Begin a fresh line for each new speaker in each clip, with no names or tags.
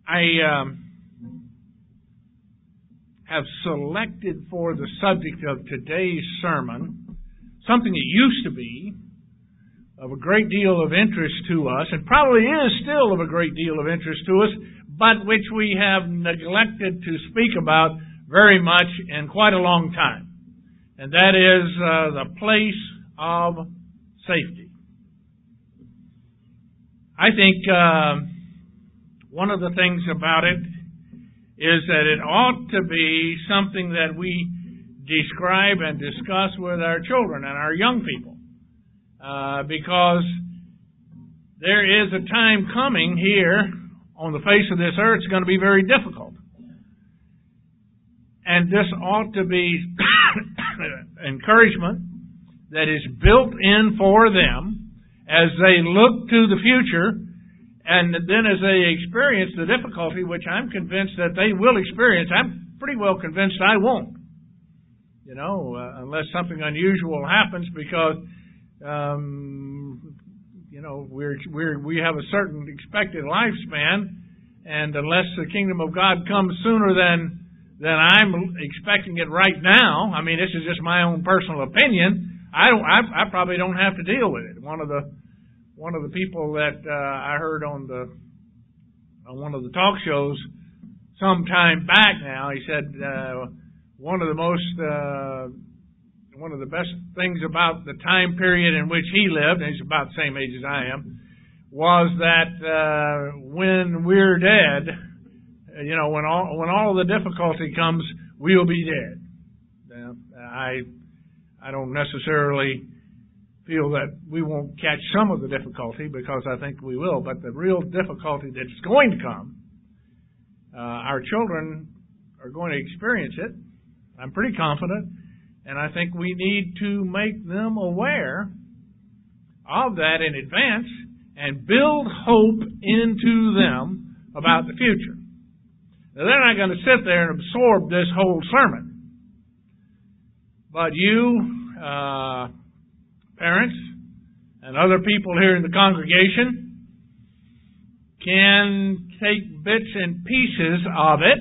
I have selected for the subject of today's sermon something that used to be of a great deal of interest to us, and probably is still of a great deal of interest to us, but which we have neglected to speak about very much in quite a long time. And that is the place of safety. I think one of the things about it is that it ought to be something that we describe and discuss with our children and our young people. Because there is a time coming here on the face of this earth, it's going to be very difficult. And this ought to be encouragement that is built in for them as they look to the future, and then as they experience the difficulty, which I'm convinced that they will experience. I'm pretty well convinced I won't. Unless something unusual happens, because we have a certain expected lifespan, and unless the kingdom of God comes sooner than I'm expecting it right now, I mean, this is just my own personal opinion, I probably don't have to deal with it. One of the people that I heard on one of the talk shows some time back now, he said one of the best things about the time period in which he lived, and he's about the same age as I am, was that when we're dead, when all the difficulty comes, we'll be dead. I don't necessarily feel that we won't catch some of the difficulty, because I think we will, but the real difficulty that's going to come, our children are going to experience it. I'm pretty confident. And I think we need to make them aware of that in advance and build hope into them about the future. Now, they're not going to sit there and absorb this whole sermon. But you, parents, and other people here in the congregation can take bits and pieces of it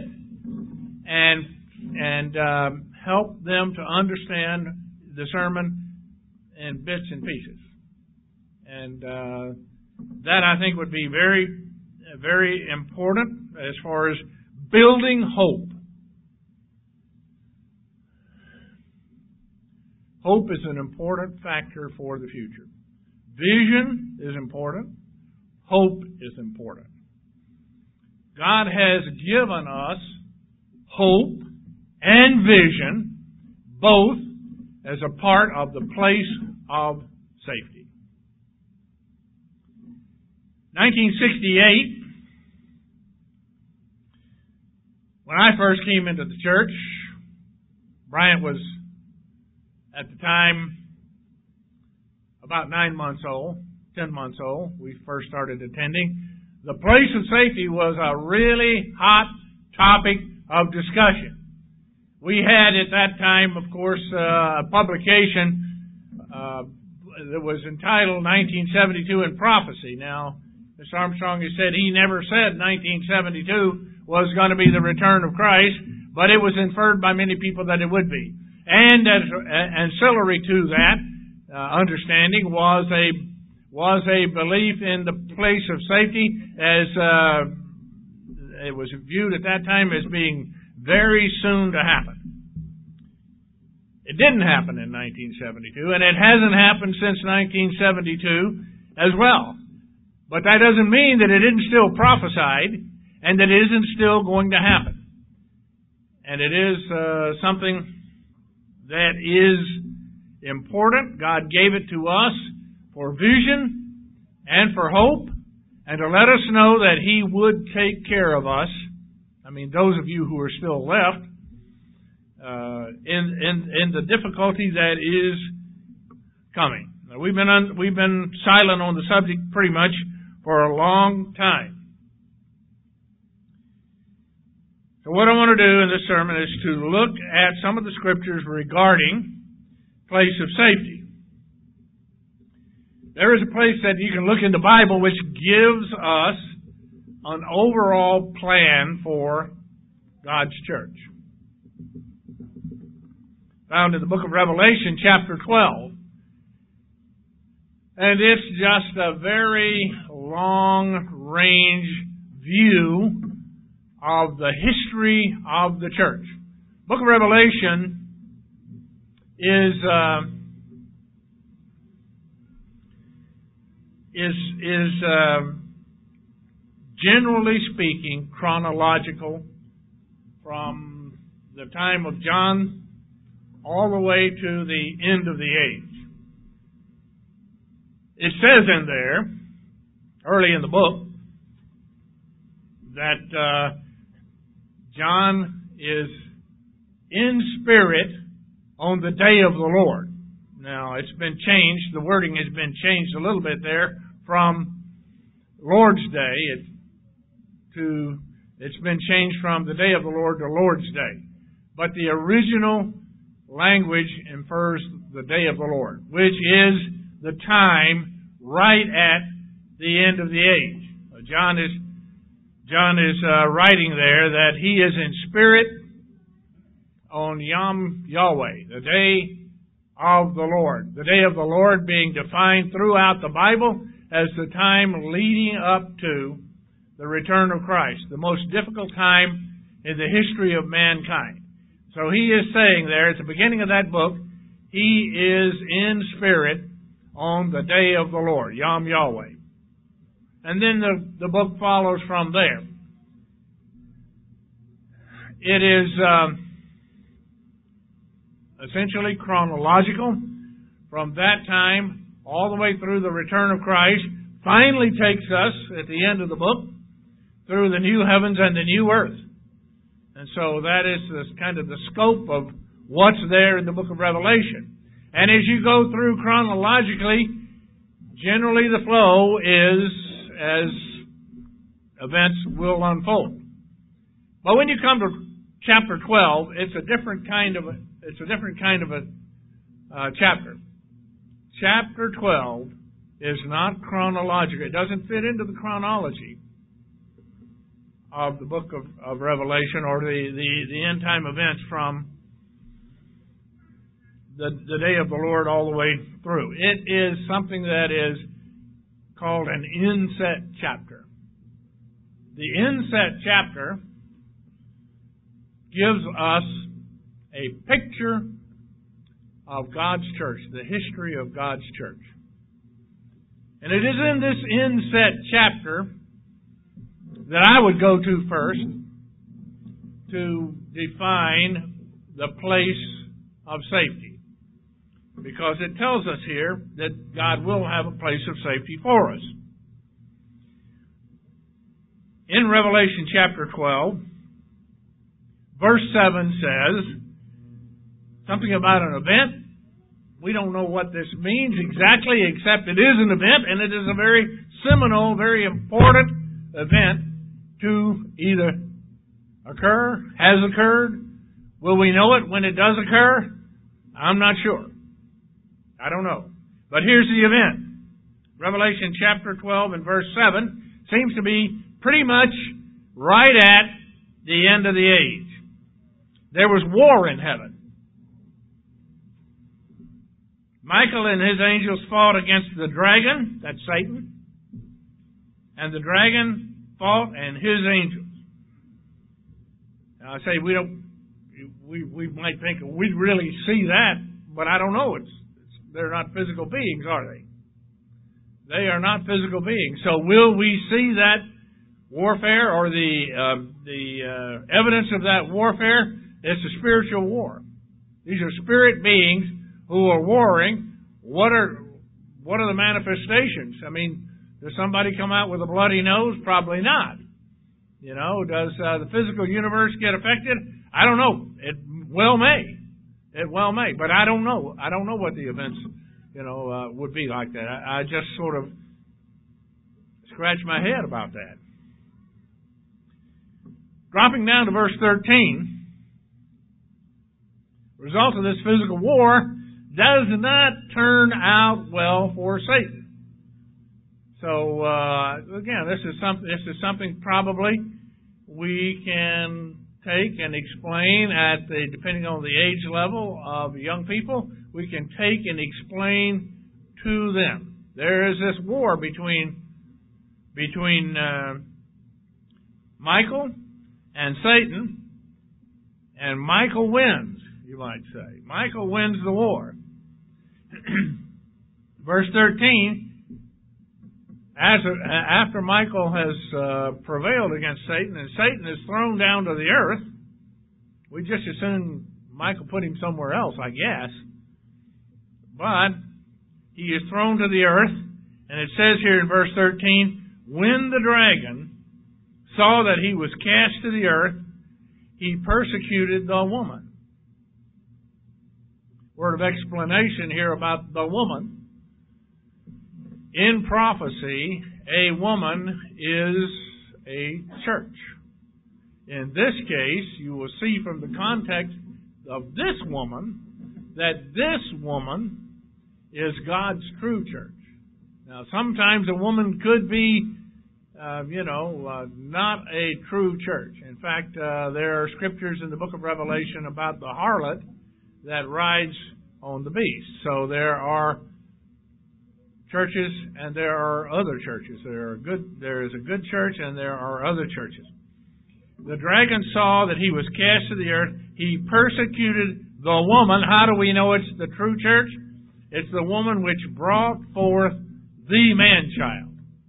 and help them to understand the sermon in bits and pieces. And that, I think, would be very, very important as far as building hope. Hope is an important factor for the future. Vision is important. Hope is important. God has given us hope and vision, both as a part of the place of safety. 1968, when I first came into the church, Bryant was at the time about 9 months old, 10 months old. We first started attending. The place of safety was a really hot topic of discussion. We had at that time, of course, a publication that was entitled 1972 in Prophecy. Now, Mr. Armstrong has said he never said 1972 was going to be the return of Christ, but it was inferred by many people that it would be. And as ancillary to that understanding was a belief in the place of safety, as it was viewed at that time as being very soon to happen. It didn't happen in 1972, and it hasn't happened since 1972 as well. But that doesn't mean that it isn't still prophesied and that it isn't still going to happen. And it is something that is important. God gave it to us for vision and for hope, and to let us know that He would take care of us. I mean, those of you who are still left, in the difficulty that is coming. Now, we've been silent on the subject pretty much for a long time. So what I want to do in this sermon is to look at some of the scriptures regarding place of safety. There is a place that you can look in the Bible which gives us an overall plan for God's church. Found in the book of Revelation, chapter 12. And it's just a very long-range view of the history of the church. Book of Revelation is generally speaking chronological from the time of John all the way to the end of the age. It says in there, early in the book, that John is in spirit on the day of the Lord. Now, it's been changed. The wording has been changed a little bit there from Lord's Day. It's been changed from the day of the Lord to Lord's Day. But the original language infers the day of the Lord, which is the time right at the end of the age. John is writing there that he is in spirit on Yom Yahweh, the day of the Lord. The day of the Lord being defined throughout the Bible as the time leading up to the return of Christ, the most difficult time in the history of mankind. So he is saying there at the beginning of that book, he is in spirit on the day of the Lord, Yom Yahweh. And then the book follows from there. It is essentially chronological from that time all the way through the return of Christ. Finally takes us at the end of the book through the new heavens and the new earth. And so that is kind of the scope of what's there in the book of Revelation. And as you go through chronologically, generally the flow is as events will unfold. But when you come to chapter 12, it's a different kind of a chapter. Chapter 12 is not chronological. It doesn't fit into the chronology of the book of Revelation or the end time events from the day of the Lord all the way through. It is something that is called an inset chapter. The inset chapter gives us a picture of God's church, the history of God's church. And it is in this inset chapter that I would go to first to define the place of safety. Because it tells us here that God will have a place of safety for us. In Revelation chapter 12, verse 7 says something about an event. We don't know what this means exactly, except it is an event, and it is a very seminal, very important event to either occur, has occurred. Will we know it when it does occur? I'm not sure. I don't know. But here's the event. Revelation chapter 12 and verse 7 seems to be pretty much right at the end of the age. There was war in heaven. Michael and his angels fought against the dragon, that's Satan, and the dragon fought and his angels. Now I say we might think we'd really see that, but I don't know. They're not physical beings, are they? They are not physical beings. So will we see that warfare or the evidence of that warfare? It's a spiritual war. These are spirit beings who are warring. What are the manifestations? I mean, does somebody come out with a bloody nose? Probably not. You know, does the physical universe get affected? I don't know. It well may. It well may, but I don't know. I don't know what the events, would be like that. I just sort of scratch my head about that. Dropping down to verse 13, the result of this physical war does not turn out well for Satan. So again, this is something probably we can take and explain depending on the age level of young people, we can take and explain to them. There is this war between Michael and Satan, and Michael wins, you might say. Michael wins the war. Verse 13, after Michael has prevailed against Satan, and Satan is thrown down to the earth, we just assume Michael put him somewhere else, I guess. But he is thrown to the earth, and it says here in verse 13, when the dragon saw that he was cast to the earth, he persecuted the woman. Word of explanation here about the woman. In prophecy, a woman is a church. In this case, you will see from the context of this woman that this woman is God's true church. Now, sometimes a woman could be, not a true church. In fact, there are scriptures in the book of Revelation about the harlot that rides on the beast. So there are churches and there are other churches. There is a good church and there are other churches. The dragon saw that he was cast to the earth. He persecuted the woman. How do we know it's the true church? It's the woman which brought forth the man-child.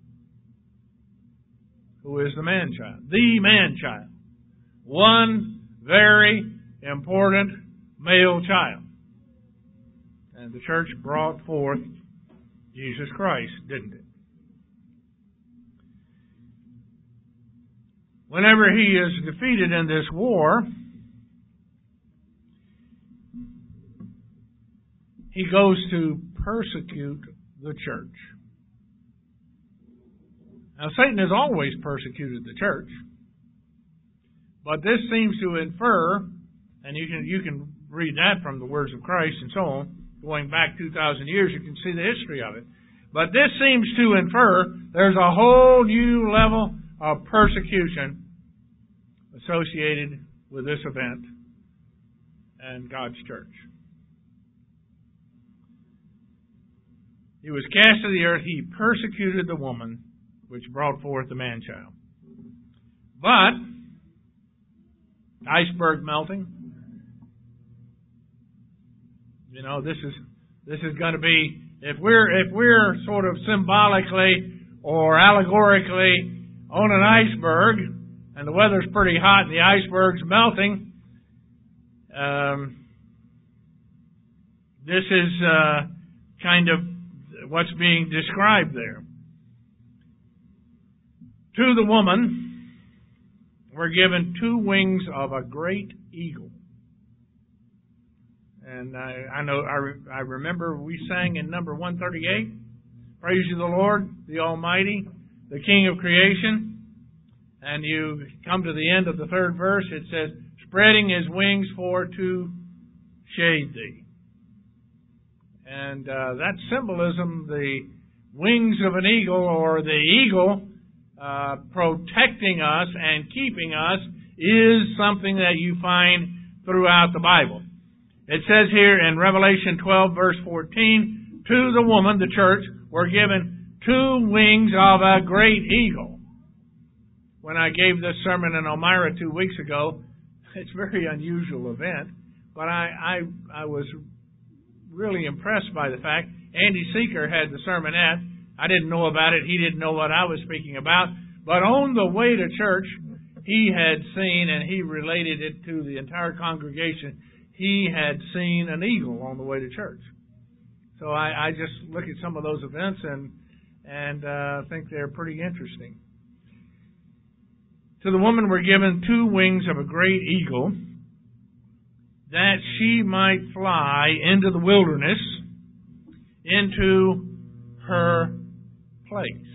Who is the man-child? The man-child. One very important male child. And the church brought forth Jesus Christ, didn't it? Whenever he is defeated in this war, he goes to persecute the church. Now, Satan has always persecuted the church, but this seems to infer, and you can read that from the words of Christ and so on, going back 2,000 years, you can see the history of it. But this seems to infer there's a whole new level of persecution associated with this event and God's church. He was cast to the earth. He persecuted the woman which brought forth the man-child. But iceberg melting. This is going to be, if we're sort of symbolically or allegorically on an iceberg and the weather's pretty hot and the iceberg's melting, this is kind of what's being described there. To the woman were given 2 wings of a great eagle. And I remember we sang in number 138, Praise you the Lord, the Almighty, the King of creation. And you come to the end of the 3rd verse, it says, spreading his wings for to shade thee. And that symbolism, the wings of an eagle, or the eagle protecting us and keeping us, is something that you find throughout the Bible. It says here in Revelation 12, verse 14, to the woman, the church, were given 2 wings of a great eagle. When I gave this sermon in Elmira 2 weeks ago, it's a very unusual event, but I was really impressed by the fact Andy Seeker had the sermonette. I didn't know about it. He didn't know what I was speaking about. But on the way to church, he had seen, and he related it to the entire congregation, he had seen an eagle on the way to church. So I just look at some of those events and think they're pretty interesting. To the woman were given 2 wings of a great eagle, that she might fly into the wilderness, into her place,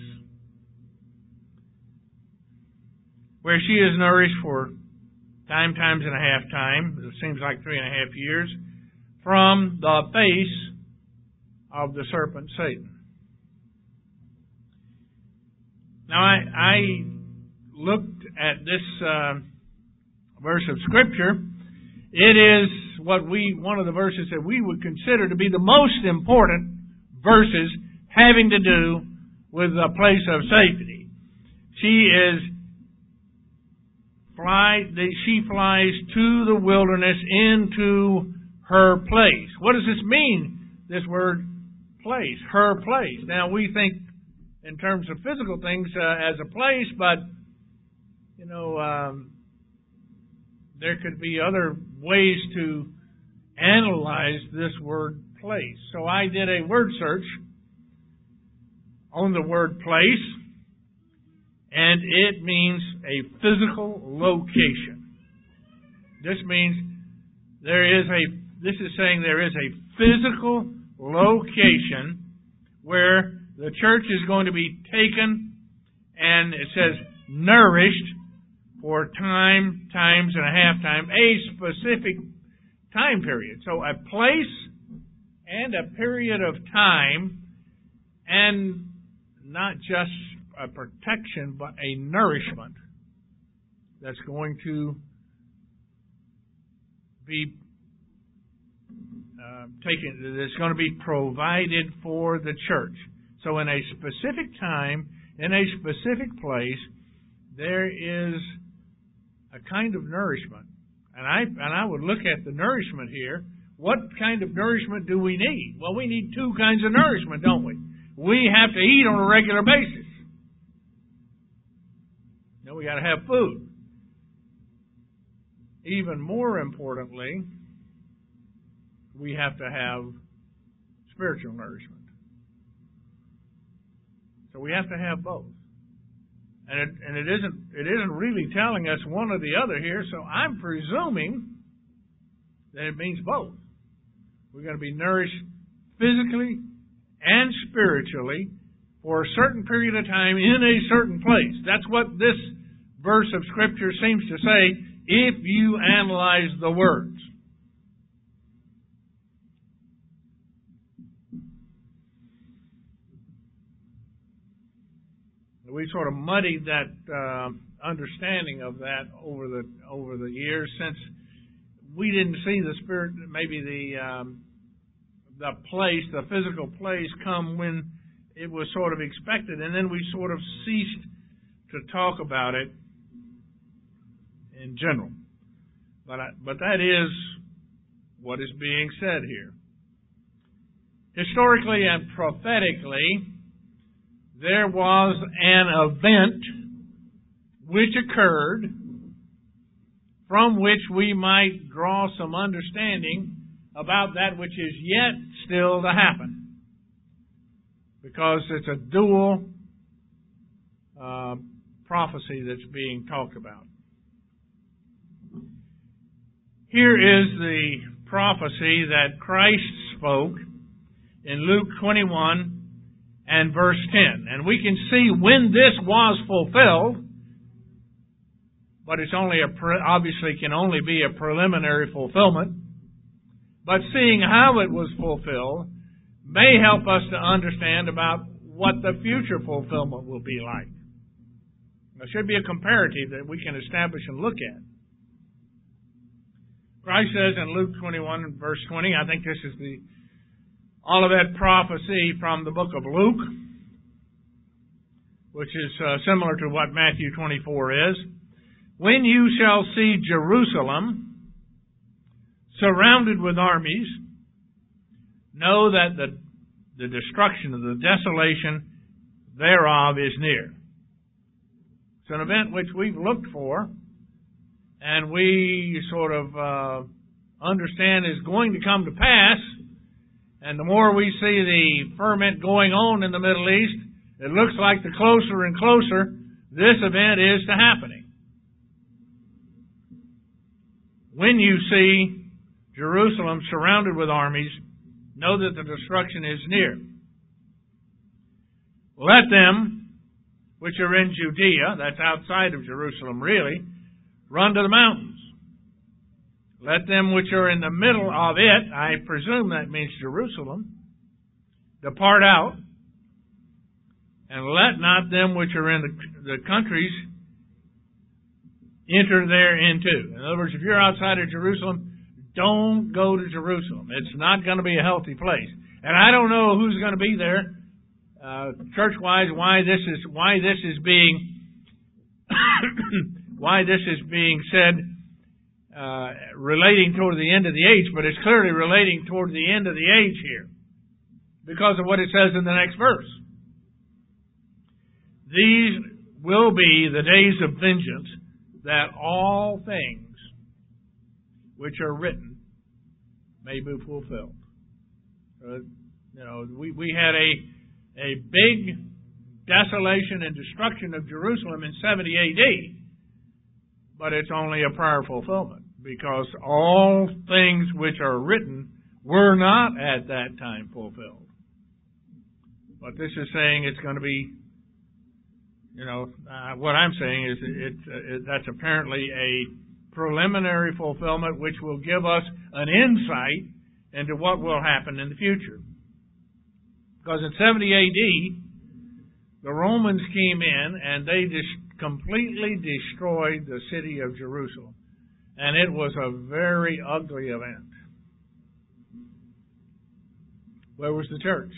where she is nourished for times and a half time, it seems like 3.5 years, from the face of the serpent Satan. Now, I looked at this verse of Scripture. It is one of the verses that we would consider to be the most important verses having to do with a place of safety. She flies to the wilderness into her place. What does this mean, this word place? Her place. Now, we think in terms of physical things as a place, but, there could be other ways to analyze this word place. So I did a word search on the word place, and it means a physical location. This means this is saying there is a physical location where the church is going to be taken, and it says nourished for times and a half time, a specific time period. So a place and a period of time, and not just a protection, but a nourishment that's going to be taken, that's going to be provided for the church. So in a specific time, in a specific place, there is a kind of nourishment. And I would look at the nourishment here. What kind of nourishment do we need? Well, we need two kinds of nourishment, don't we? We have to eat on a regular basis. We got to have food. Even more importantly, we have to have spiritual nourishment. So we have to have both. And it isn't really telling us one or the other here, so I'm presuming that it means both. We're going to be nourished physically and spiritually for a certain period of time in a certain place. That's what this verse of Scripture seems to say if you analyze the words. We sort of muddied that understanding of that over the years, since we didn't see the Spirit, maybe the place, the physical place, come when it was sort of expected, and then we sort of ceased to talk about it in general. But that is what is being said here. Historically and prophetically, there was an event which occurred from which we might draw some understanding about that which is yet still to happen. Because it's a dual prophecy that's being talked about. Here is the prophecy that Christ spoke in Luke 21 and verse 10. And we can see when this was fulfilled, but it's only obviously can only be a preliminary fulfillment. But seeing how it was fulfilled may help us to understand about what the future fulfillment will be like. There should be a comparative that we can establish and look at. Christ says in Luke 21 and verse 20, I think this is the Olivet prophecy from the book of Luke, which is similar to what Matthew 24 is. When you shall see Jerusalem surrounded with armies, know that the destruction of the desolation thereof is near. It's an event which we've looked for, and we sort of understand is going to come to pass. And the more we see the ferment going on in the Middle East, it looks like the closer and closer this event is to happening. When you see Jerusalem surrounded with armies, know that the destruction is near. Let them which are in Judea, that's outside of Jerusalem really, run to the mountains. Let them which are in the middle of it, I presume that means Jerusalem, depart out. and let not them which are in the countries enter thereinto. In other words, if you're outside of Jerusalem, don't go to Jerusalem. It's not going to be a healthy place. And I don't know who's going to be there, church-wise. Why this is being said relating toward the end of the age, but it's clearly relating toward the end of the age here because of what it says in the next verse. These will be the days of vengeance, that all things which are written may be fulfilled. We had a big desolation and destruction of Jerusalem in 70 A.D., but it's only a prior fulfillment, because all things which are written were not at that time fulfilled. But this is saying it's going to be, what I'm saying is that's apparently a preliminary fulfillment which will give us an insight into what will happen in the future. Because in 70 A.D., the Romans came in and they just completely destroyed the city of Jerusalem. And it was a very ugly event. Where was the church?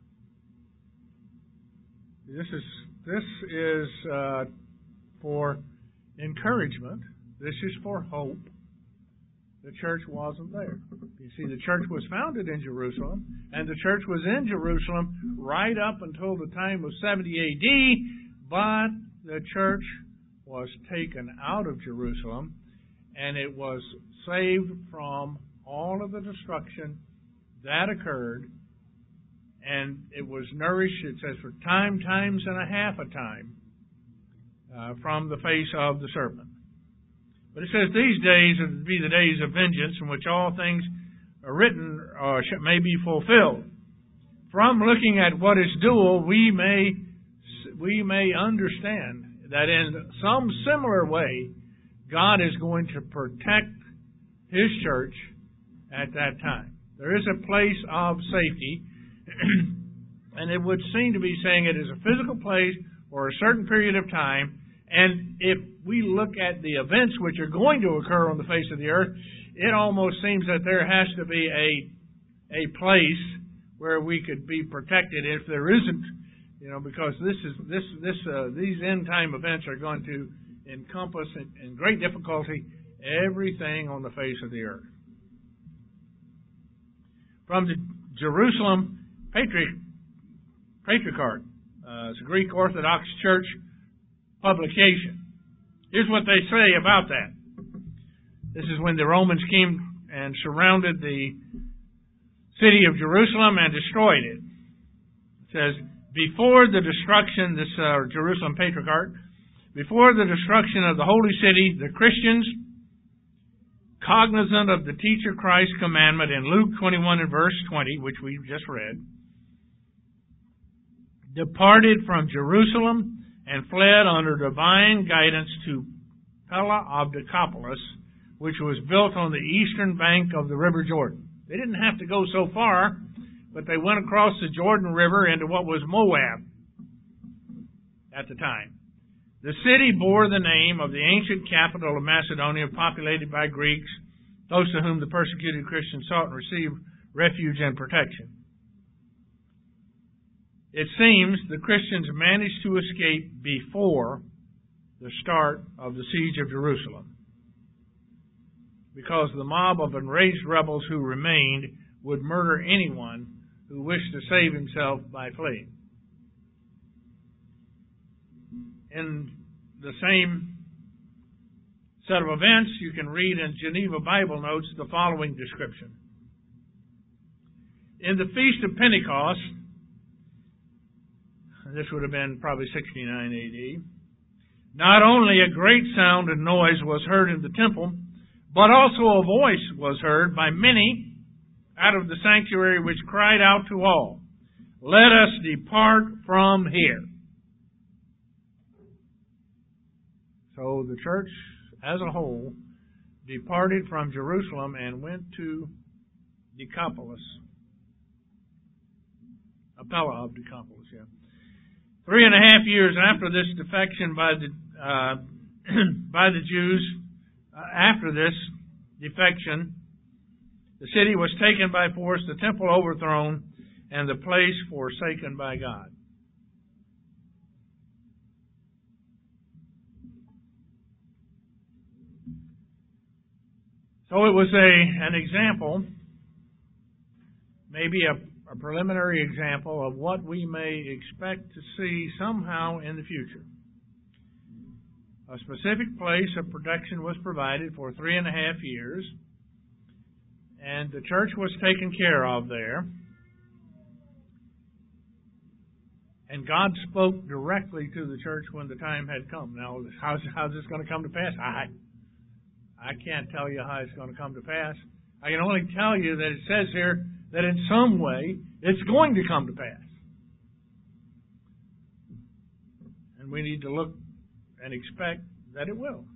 This is for encouragement. This is for hope. The church wasn't there. You see, the church was founded in Jerusalem, and the church was in Jerusalem right up until the time of 70 A.D., but the church was taken out of Jerusalem, and it was saved from all of the destruction that occurred, and it was nourished, it says, for times and a half a time from the face of the serpent. But it says these days will be the days of vengeance, in which all things are written may be fulfilled. From looking at what is dual, we may understand that in some similar way, God is going to protect His church at that time. There is a place of safety, and it would seem to be saying it is a physical place for a certain period of time. And if we look at the events which are going to occur on the face of the earth, it almost seems that there has to be a place where we could be protected. If there isn't, because these end time events are going to encompass in great difficulty everything on the face of the earth. From the Jerusalem Patriarchate, it's a Greek Orthodox Church publication. Here's what they say about that. This is when the Romans came and surrounded the city of Jerusalem and destroyed it. It says, before the destruction, this Jerusalem Patriarchate, before the destruction of the holy city, the Christians, cognizant of the teacher Christ's commandment in Luke 21 and verse 20, which we just read, departed from Jerusalem and fled under divine guidance to Pella of Decapolis, which was built on the eastern bank of the river Jordan. They didn't have to go so far, but they went across the Jordan River into what was Moab at the time. The city bore the name of the ancient capital of Macedonia, populated by Greeks, those to whom the persecuted Christians sought and received refuge and protection. It seems the Christians managed to escape before the start of the siege of Jerusalem, because the mob of enraged rebels who remained would murder anyone who wished to save himself by fleeing. In the same set of events, you can read in Geneva Bible Notes the following description. In the Feast of Pentecost, this would have been probably 69 A.D., not only a great sound and noise was heard in the temple, but also a voice was heard by many out of the sanctuary, which cried out to all, "Let us depart from here." So the church as a whole departed from Jerusalem and went to Decapolis, Pella of Decapolis, 3.5 years after this defection by the Jews, after this defection, the city was taken by force, the temple overthrown, and the place forsaken by God. So it was an example, maybe a preliminary example of what we may expect to see somehow in the future. A specific place of protection was provided for 3.5 years, and the church was taken care of there. And God spoke directly to the church when the time had come. Now, how's this going to come to pass? I can't tell you how it's going to come to pass. I can only tell you that it says here that in some way it's going to come to pass. And we need to look and expect that it will.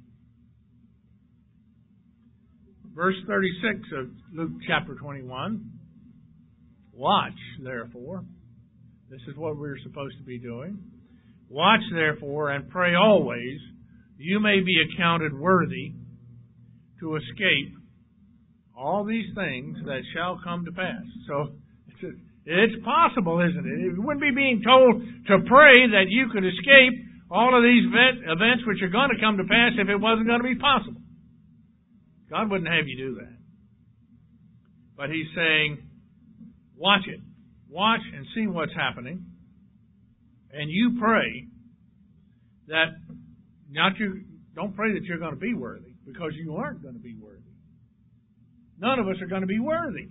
Verse 36 of Luke chapter 21. Watch, therefore. This is what we're supposed to be doing. Watch, therefore, and pray always, you may be accounted worthy to escape all these things that shall come to pass. So it's possible, isn't it? It wouldn't be being told to pray that you could escape all of these events which are going to come to pass if it wasn't going to be possible. God wouldn't have you do that. But He's saying, watch it. Watch and see what's happening. And you pray that don't pray that you're going to be worthy, because you aren't going to be worthy. None of us are going to be worthy.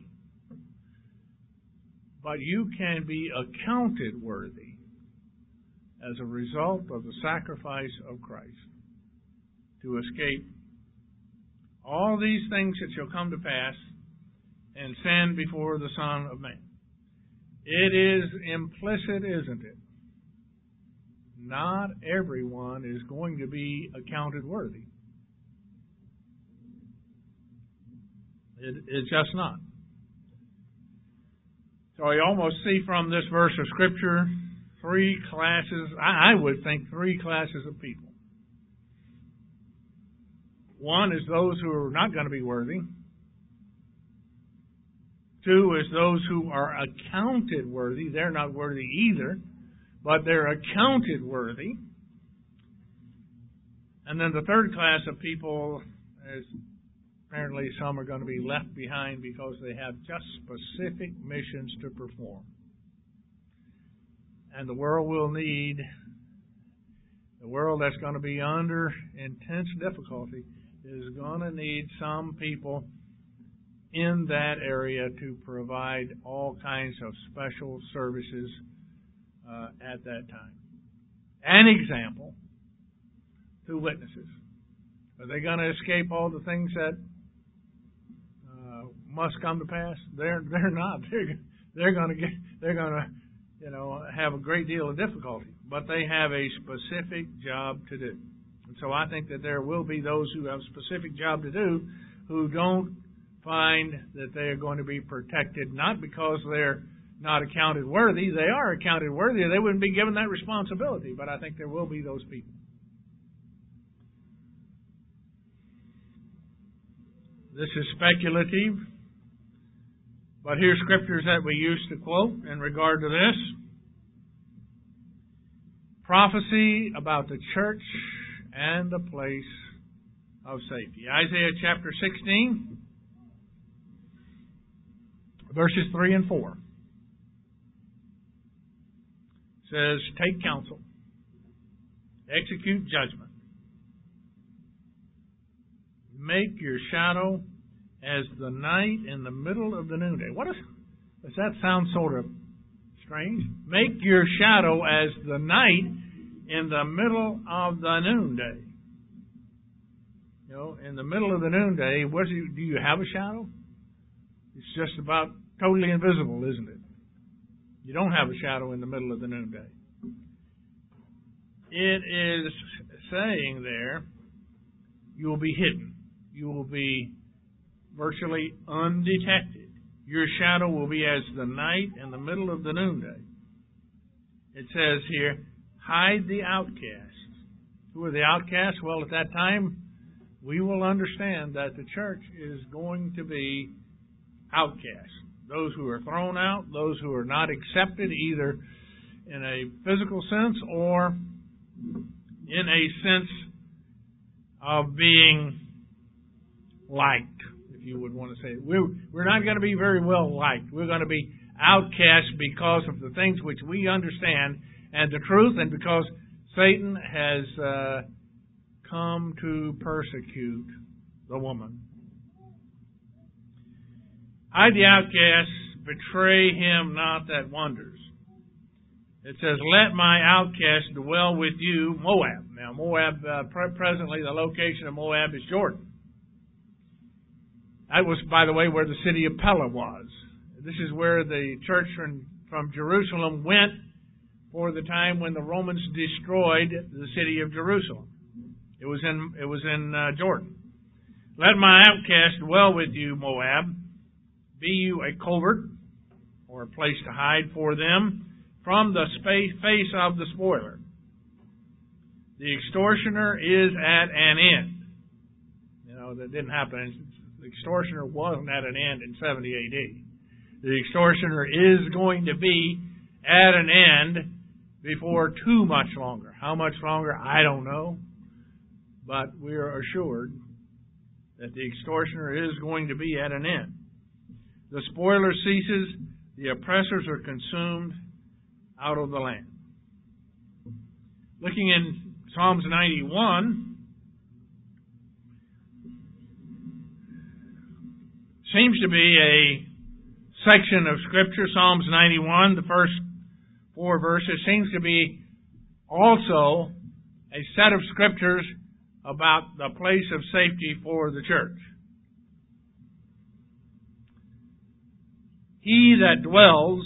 But you can be accounted worthy as a result of the sacrifice of Christ to escape all these things that shall come to pass and stand before the Son of Man. It is implicit, isn't it? Not everyone is going to be accounted worthy. It's just not. So you almost see from this verse of Scripture three classes, I would think three classes of people. One is those who are not going to be worthy. Two is those who are accounted worthy. They're not worthy either, but they're accounted worthy. And then the third class of people is apparently some are going to be left behind because they have just specific missions to perform. And the world that's going to be under intense difficulty is going to need some people in that area to provide all kinds of special services at that time. An example, 2 witnesses. Are they going to escape all the things that must come to pass? They're not. They're going to have a great deal of difficulty, but they have a specific job to do. And so I think that there will be those who have a specific job to do who don't find that they are going to be protected, not because they're not accounted worthy. They are accounted worthy, or they wouldn't be given that responsibility. But I think there will be those people. This is speculative, but here's scriptures that we used to quote in regard to this. Prophecy about the church and the place of safety. Isaiah chapter 16, verses 3 and 4. Says, take counsel, execute judgment, make your shadow as the night in the middle of the noonday. Does that sound sort of strange? Make your shadow as the night in the middle of the noonday. In the middle of the noonday, do you have a shadow? It's just about totally invisible, isn't it? You don't have a shadow in the middle of the noonday. It is saying there, you will be hidden. You will be virtually undetected. Your shadow will be as the night in the middle of the noonday. It says here, hide the outcasts. Who are the outcasts? Well, at that time, we will understand that the church is going to be outcasts. Those who are thrown out, those who are not accepted either in a physical sense or in a sense of being liked, if you would want to say it. We're not going to be very well liked. We're going to be outcasts because of the things which we understand and the truth, and because Satan has come to persecute the woman. Hide the outcasts, betray him not that wonders. It says, let my outcast dwell with you, Moab. Now, Moab, presently the location of Moab is Jordan. That was, by the way, where the city of Pella was. This is where the church from Jerusalem went for the time when the Romans destroyed the city of Jerusalem. It was in Jordan. Let my outcast dwell with you, Moab. Be you a covert, or a place to hide for them, from the face of the spoiler. The extortioner is at an end. You know, that didn't happen. The extortioner wasn't at an end in 70 A.D. The extortioner is going to be at an end before too much longer. How much longer, I don't know. But we are assured that the extortioner is going to be at an end. The spoiler ceases, the oppressors are consumed out of the land. Looking in Psalms 91, seems to be a section of Scripture, Psalms 91, the first 4 verses, seems to be also a set of Scriptures about the place of safety for the church. He that dwells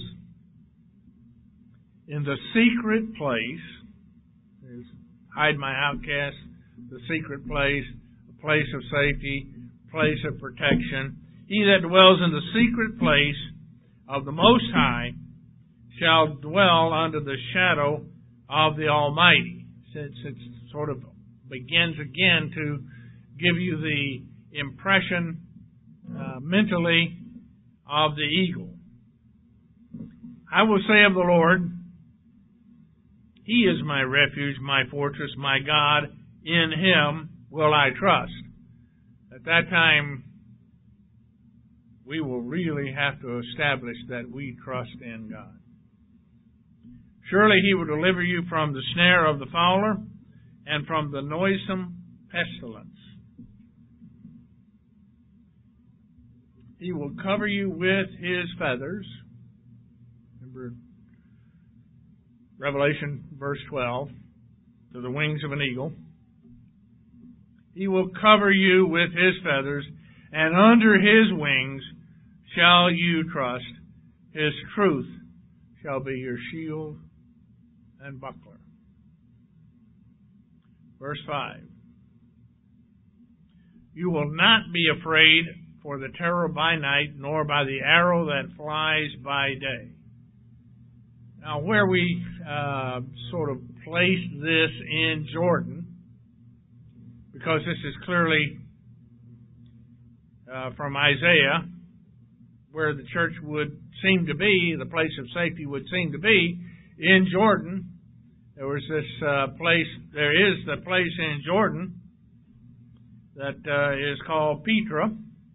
in the secret place, hide my outcast, the secret place, a place of safety, place of protection. He that dwells in the secret place of the Most High shall dwell under the shadow of the Almighty. It sort of begins again to give you the impression mentally of the eagle. I will say of the Lord, He is my refuge, my fortress, my God. In Him will I trust. At that time, we will really have to establish that we trust in God. Surely He will deliver you from the snare of the fowler and from the noisome pestilence. He will cover you with His feathers. Remember Revelation verse 12, to the wings of an eagle. He will cover you with His feathers, and under His wings shall you trust. His truth shall be your shield and buckler. Verse 5. You will not be afraid for the terror by night, nor by the arrow that flies by day. Now, where we sort of place this in Jordan, because this is clearly from Isaiah, where the church would seem to be, the place of safety would seem to be, in Jordan. There was this place, there is the place in Jordan that is called Petra,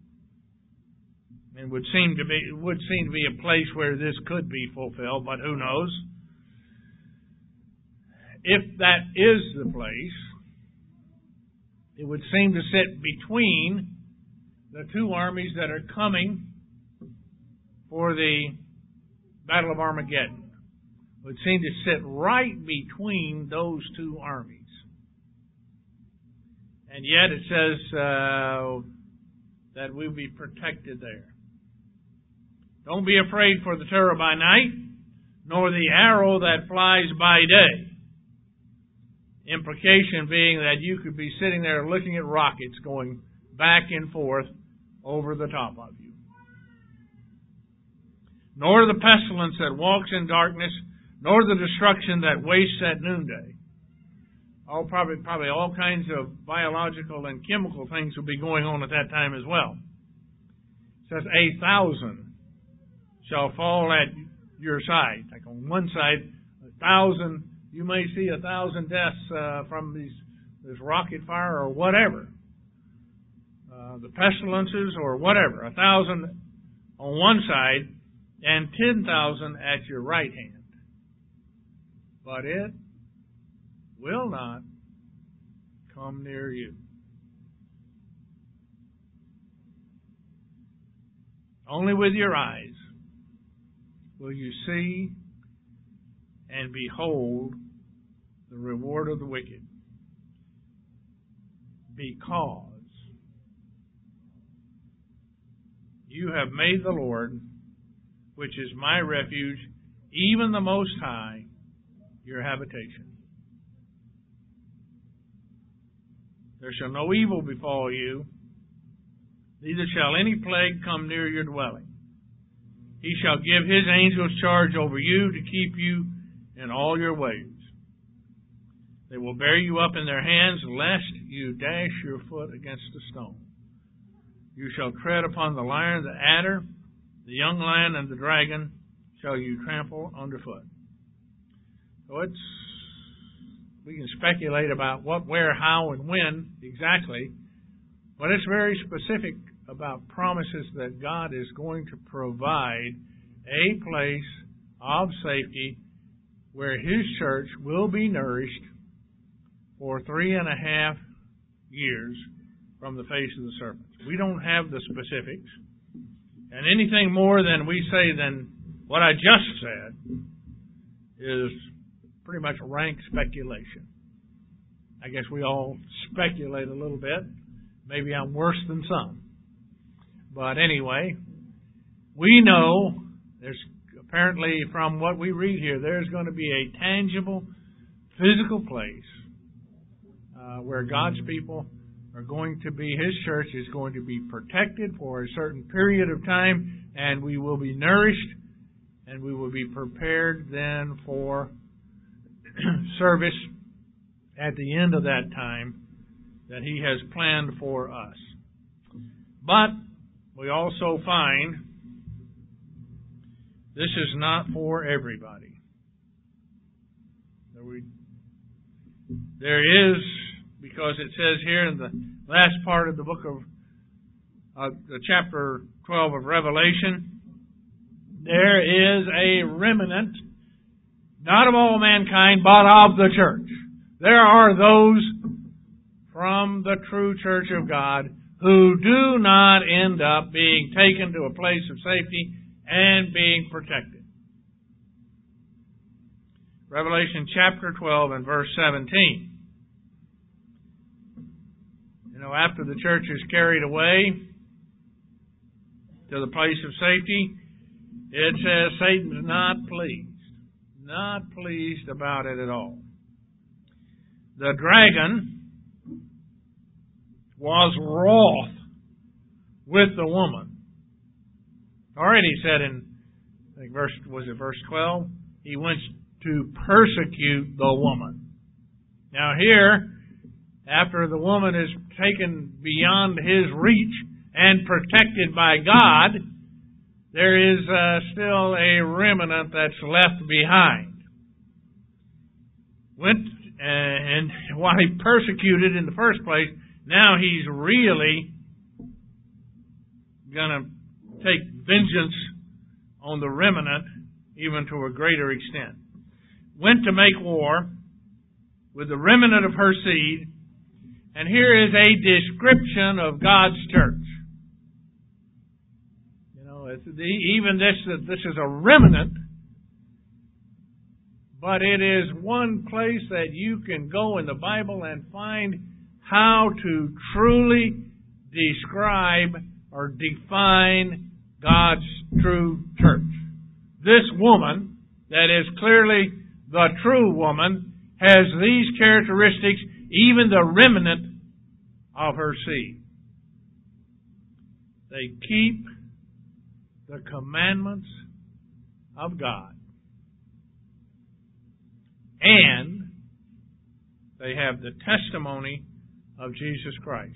and would seem to be a place where this could be fulfilled, but who knows? If that is the place, it would seem to sit between the two armies that are coming for the Battle of Armageddon. It would seem to sit right between those two armies. And yet it says that we'll be protected there. Don't be afraid for the terror by night, nor the arrow that flies by day. Implication being that you could be sitting there looking at rockets going back and forth over the top of you. Nor the pestilence that walks in darkness, nor the destruction that wastes at noonday. Probably all kinds of biological and chemical things will be going on at that time as well. It says 1,000 shall fall at your side. Like on one side, 1,000, you may see 1,000 deaths from this rocket fire or whatever. The pestilences or whatever. 1,000 on one side and 10,000 at your right hand. But it will not come near you. Only with your eyes will you see and behold the reward of the wicked, because you have made the Lord, which is my refuge, even the Most High, your habitation. There shall no evil befall you, neither shall any plague come near your dwelling. He shall give his angels charge over you to keep you in all your ways. They will bear you up in their hands, lest you dash your foot against a stone. You shall tread upon the lion, the adder, the young lion, and the dragon shall you trample underfoot. So we can speculate about what, where, how, and when exactly, but it's very specific about promises that God is going to provide a place of safety where His church will be nourished for 3.5 years from the face of the serpent. We don't have the specifics, and anything more than we say than what I just said is pretty much rank speculation. I guess we all speculate a little bit. Maybe I'm worse than some. But anyway, we know there's apparently, from what we read here, there's going to be a tangible, physical place where God's people are going to be, His church is going to be protected for a certain period of time, and we will be nourished, and we will be prepared then for service at the end of that time that He has planned for us. But we also find this is not for everybody. There is, because it says here in the last part of the book of the chapter 12 of Revelation, there is a remnant, not of all mankind, but of the church. There are those from the true church of God who do not end up being taken to a place of safety and being protected. Revelation chapter 12 and verse 17. After the church is carried away to the place of safety, it says Satan's not pleased. Not pleased about it at all. The dragon was wroth with the woman. Already said in, I think verse 12? He wants to persecute the woman. Now here, after the woman is taken beyond his reach and protected by God, there is still a remnant that's left behind. And while he persecuted in the first place, now he's really going to take vengeance on the remnant even to a greater extent. Went to make war with the remnant of her seed. And here is a description of God's church. Even this is a remnant, but it is one place that you can go in the Bible and find how to truly describe or define God's true church. This woman, that is clearly the true woman, has these characteristics, even the remnant of her seed. They keep the commandments of God. and they have the testimony of Jesus Christ.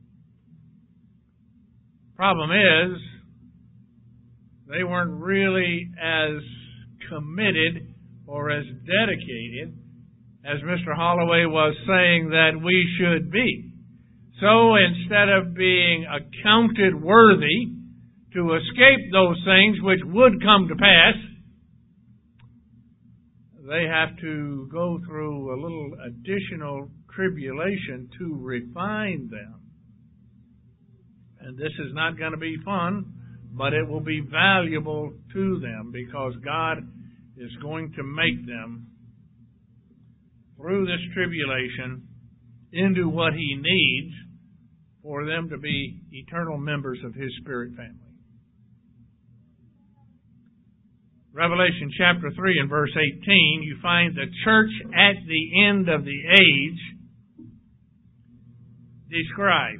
Problem is, they weren't really as committed or as dedicated as Mr. Holloway was saying that we should be. So instead of being accounted worthy to escape those things which would come to pass, they have to go through a little additional tribulation to refine them. And this is not going to be fun, but it will be valuable to them because God is going to make them, through this tribulation, into what He needs for them to be eternal members of His Spirit family. Revelation chapter 3 and verse 18, you find the church at the end of the age described.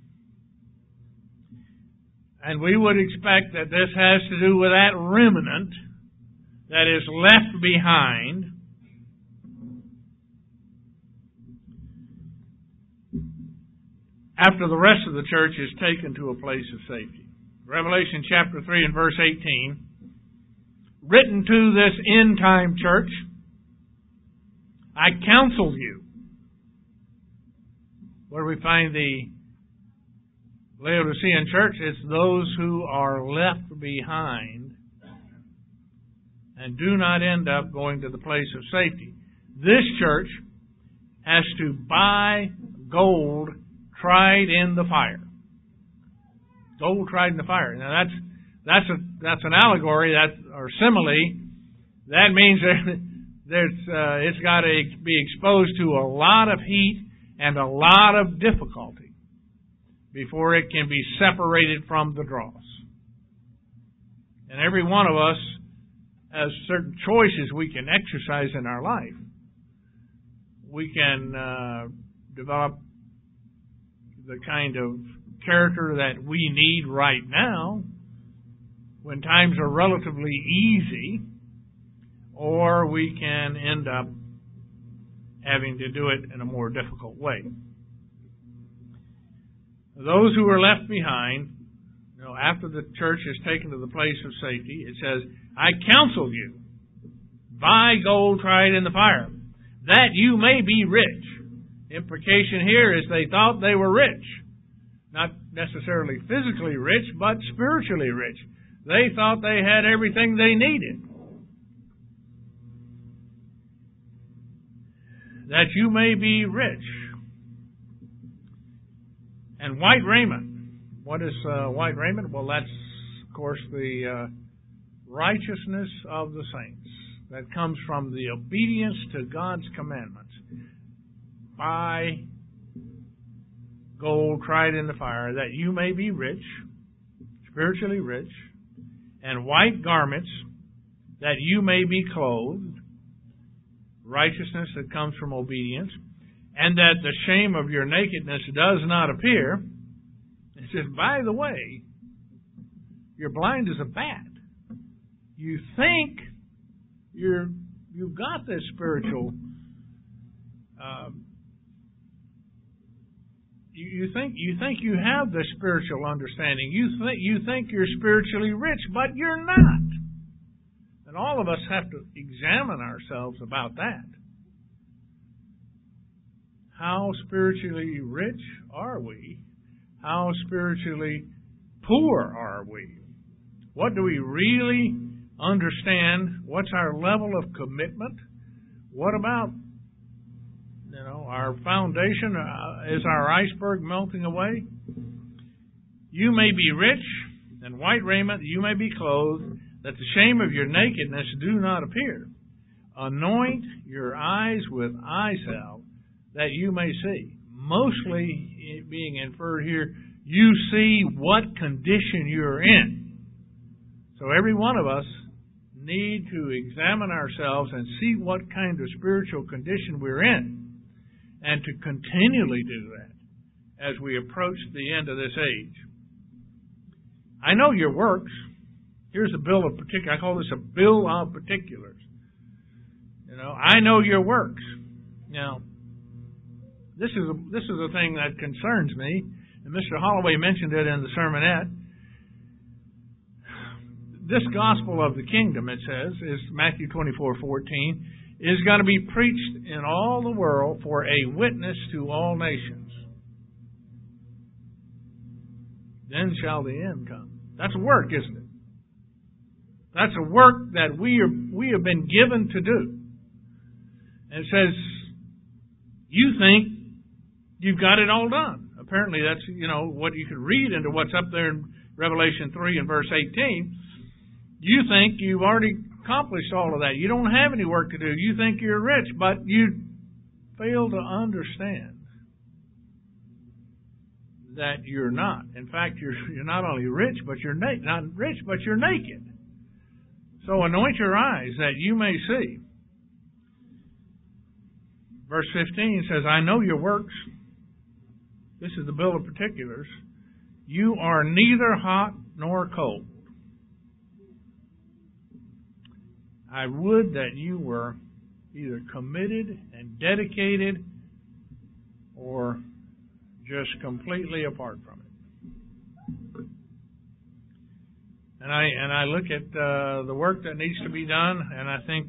And we would expect that this has to do with that remnant that is left behind after the rest of the church is taken to a place of safety. Revelation chapter 3 and verse 18, written to this end-time church, I counsel you. Where we find the Laodicean church, it's those who are left behind and do not end up going to the place of safety. This church has to buy gold tried in the fire. Gold tried in the fire. Now that's an allegory, or simile. That means it's got to be exposed to a lot of heat and a lot of difficulty before it can be separated from the dross. And every one of us has certain choices we can exercise in our life. We can develop the kind of character that we need right now when times are relatively easy, or we can end up having to do it in a more difficult way. Those who are left behind, after the church is taken to the place of safety, it says, I counsel you, buy gold tried in the fire, that you may be rich. Implication here is they thought they were rich. Not necessarily physically rich, but spiritually rich. They thought they had everything they needed. That you may be rich. And white raiment. What is white raiment? Well, that's, of course, the righteousness of the saints. That comes from the obedience to God's commandments. Buy gold tried in the fire, that you may be rich, spiritually rich, and white garments, that you may be clothed, righteousness that comes from obedience, and that the shame of your nakedness does not appear. It says, by the way, you're blind as a bat. You think you've got this spiritual. You think you have this spiritual understanding. You think you're spiritually rich, but you're not. And all of us have to examine ourselves about that. How spiritually rich are we? How spiritually poor are we? What do we really understand? What's our level of commitment? What about, our foundation? Is our iceberg melting away? You may be rich, and white raiment, you may be clothed, that the shame of your nakedness do not appear. Anoint your eyes with eye salve, that you may see. Mostly being inferred here, you see what condition you're in. So every one of us need to examine ourselves and see what kind of spiritual condition we're in, and to continually do that as we approach the end of this age. I know your works. Here's a bill of particulars. I call this a bill of particulars. I know your works. Now, this is a thing that concerns me, and Mr. Holloway mentioned it in the sermonette. This gospel of the kingdom, it says, is Matthew 24:14, is going to be preached in all the world for a witness to all nations. Then shall the end come. That's a work, isn't it? That's a work that we have been given to do. And it says, you think you've got it all done. Apparently that's, what you could read into what's up there in Revelation 3 and verse 18. You think you've already accomplished all of that. You don't have any work to do. You think you're rich, but you fail to understand that you're not. In fact, you're not only rich, but you're not rich, but you're naked. So anoint your eyes that you may see. Verse 15 says, I know your works. This is the bill of particulars. You are neither hot nor cold. I would that you were either committed and dedicated or just completely apart from it. And I look at the work that needs to be done, and I think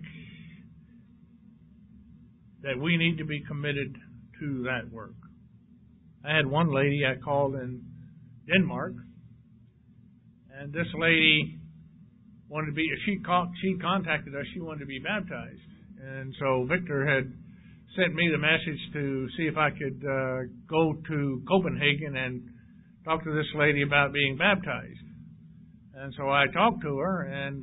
that we need to be committed to that work. I had one lady I called in Denmark, and this lady wanted to be. She contacted us. She wanted to be baptized, and so Victor had sent me the message to see if I could go to Copenhagen and talk to this lady about being baptized. And so I talked to her, and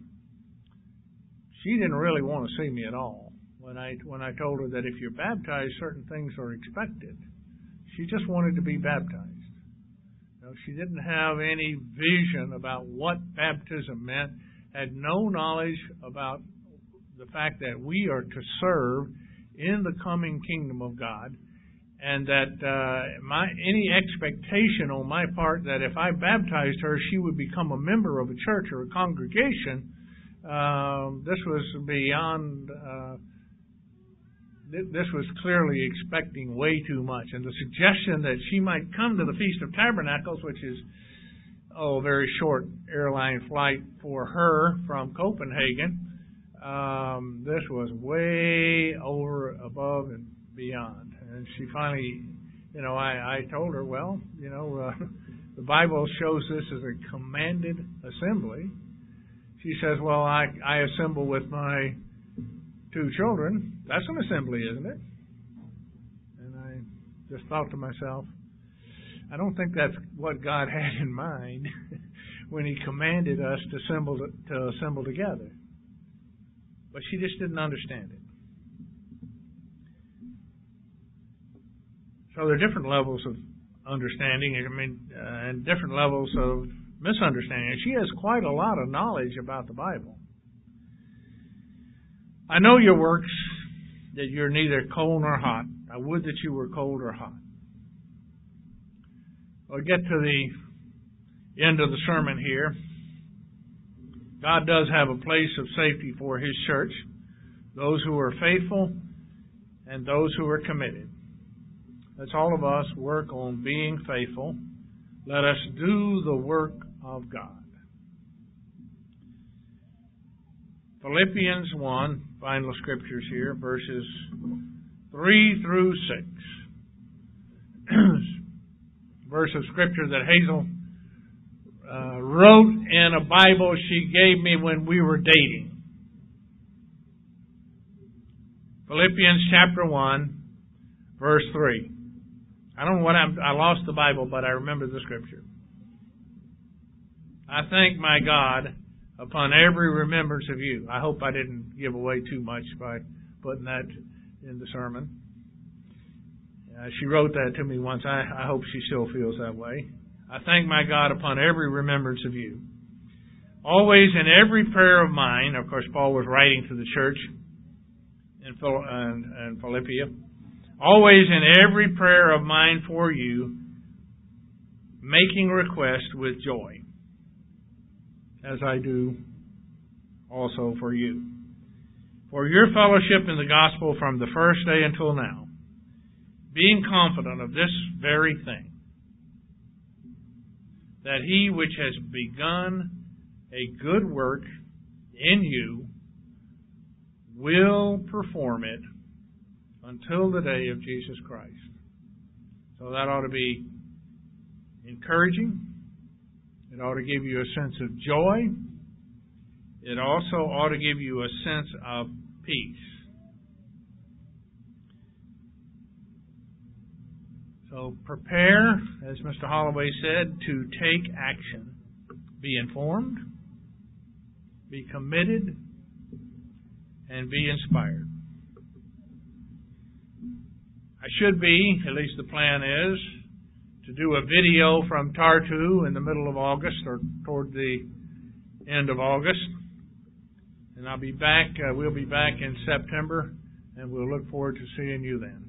she didn't really want to see me at all. When I told her that if you're baptized, certain things are expected. She just wanted to be baptized. She didn't have any vision about what baptism meant, had no knowledge about the fact that we are to serve in the coming kingdom of God, and that any expectation on my part that if I baptized her, she would become a member of a church or a congregation, this was beyond. This was clearly expecting way too much. And the suggestion that she might come to the Feast of Tabernacles, which is a very short airline flight for her from Copenhagen, this was way over, above, and beyond. And she finally, I told her, the Bible shows this as a commanded assembly. She says, well, I assemble with my 2 children. That's an assembly, isn't it? And I just thought to myself, I don't think that's what God had in mind when He commanded us to assemble together. But she just didn't understand it. So there are different levels of understanding, and different levels of misunderstanding. And she has quite a lot of knowledge about the Bible. I know your works, that you're neither cold nor hot. I would that you were cold or hot. We'll get to the end of the sermon here. God does have a place of safety for His church, those who are faithful and those who are committed. Let's all of us work on being faithful. Let us do the work of God. Philippians 1, final scriptures here, verses 3 through 6. Verse of scripture that Hazel wrote in a Bible she gave me when we were dating. Philippians chapter 1, verse 3. I don't know what I lost the Bible, but I remember the scripture. I thank my God upon every remembrance of you. I hope I didn't give away too much by putting that in the sermon. She wrote that to me once. I hope she still feels that way. I thank my God upon every remembrance of you. Always in every prayer of mine, of course, Paul was writing to the church in Philippia. Always in every prayer of mine for you, making request with joy, as I do also for you. for your fellowship in the gospel from the first day until now, being confident of this very thing, that he which has begun a good work in you will perform it until the day of Jesus Christ. So that ought to be encouraging. It ought to give you a sense of joy. It also ought to give you a sense of peace. So prepare, as Mr. Holloway said, to take action. Be informed, be committed, and be inspired. I should be, at least the plan is, to do a video from Tartu in the middle of August or toward the end of August. And I'll be back, we'll be back in September, and we'll look forward to seeing you then.